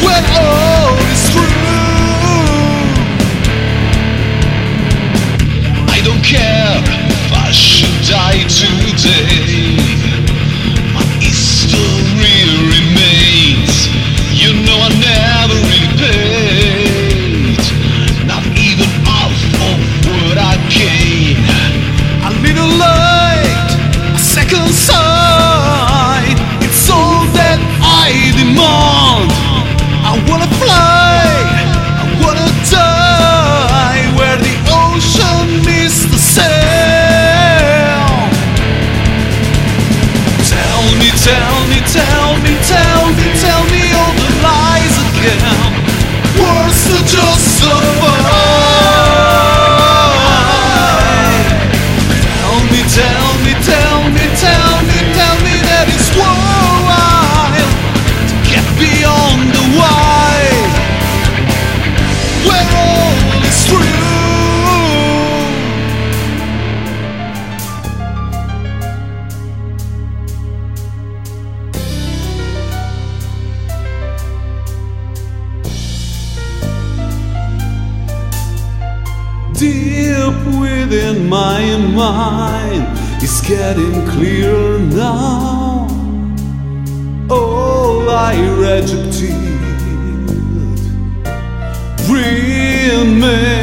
when all is true. I don't care if I should die today. My history remains. You know I never repaid, not even half of what I gained. A little light, a second sight, it's all that I demand. I wanna fly, I wanna die where the ocean meets the sail. Tell me, tell me, tell me, tell me, tell me all the lies again. Words to justify. Tell me, tell me, tell me, tell me, tell me that it's worthwhile to get beyond the why, where all is true. Deep within my mind, it's getting clearer now. All I rejected remains.